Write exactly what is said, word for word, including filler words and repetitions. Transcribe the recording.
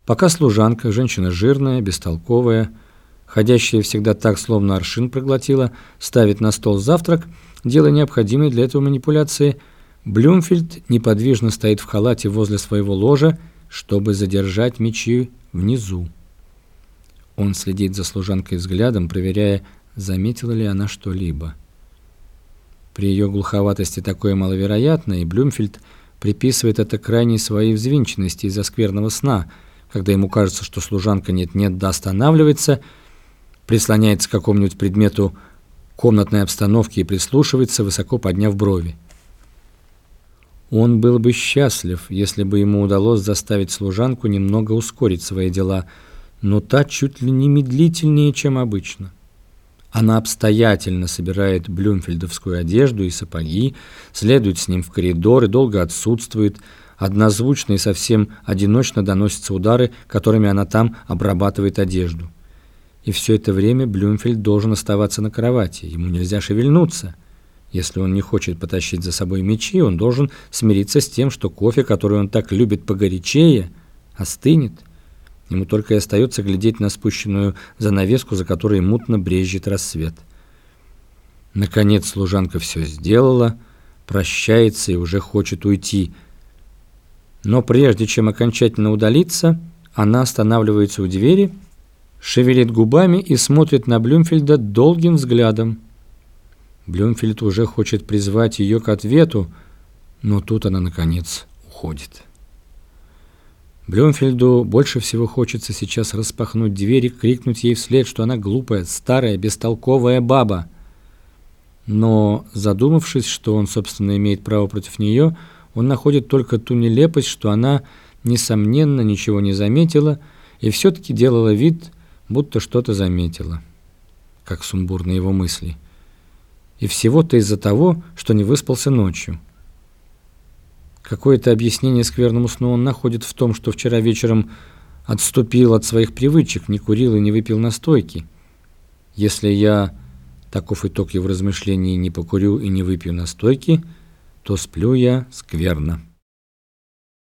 Пока служанка, женщина жирная, бестолковая, ходящая всегда так, словно аршин проглотила, ставит на стол завтрак, делая необходимые для этого манипуляции, Блюмфельд неподвижно стоит в халате возле своего ложа, чтобы задержать мечи внизу. Он следит за служанкой взглядом, проверяя, заметила ли она что-либо. При ее глуховатости такое маловероятно, и Блюмфельд приписывает это крайней своей взвинченности из-за скверного сна, когда ему кажется, что служанка нет-нет да останавливается, прислоняется к какому-нибудь предмету комнатной обстановки и прислушивается, высоко подняв брови. Он был бы счастлив, если бы ему удалось заставить служанку немного ускорить свои дела, но та чуть ли не медлительнее, чем обычно. Она обстоятельно собирает блюмфельдовскую одежду и сапоги, следует с ним в коридор и долго отсутствует, однозвучно и совсем одиночно доносятся удары, которыми она там обрабатывает одежду. И все это время Блюмфельд должен оставаться на кровати, ему нельзя шевельнуться. Если он не хочет потащить за собой мечи, он должен смириться с тем, что кофе, который он так любит погорячее, остынет. Ему только и остается глядеть на спущенную занавеску, за которой мутно брезжит рассвет. Наконец служанка все сделала, прощается и уже хочет уйти. Но прежде чем окончательно удалиться, она останавливается у двери, шевелит губами и смотрит на Блюмфельда долгим взглядом. Блюмфельд уже хочет призвать ее к ответу, но тут она, наконец, уходит. Блюмфельду больше всего хочется сейчас распахнуть дверь и крикнуть ей вслед, что она глупая, старая, бестолковая баба. Но, задумавшись, что он, собственно, имеет право против нее, он находит только ту нелепость, что она, несомненно, ничего не заметила и все-таки делала вид, будто что-то заметила, как сумбурны его мысли. И всего-то из-за того, что не выспался ночью. Какое-то объяснение скверному сну он находит в том, что вчера вечером отступил от своих привычек, не курил и не выпил настойки. Если я, таков итог его размышлений, не покурю и не выпью настойки, то сплю я скверно.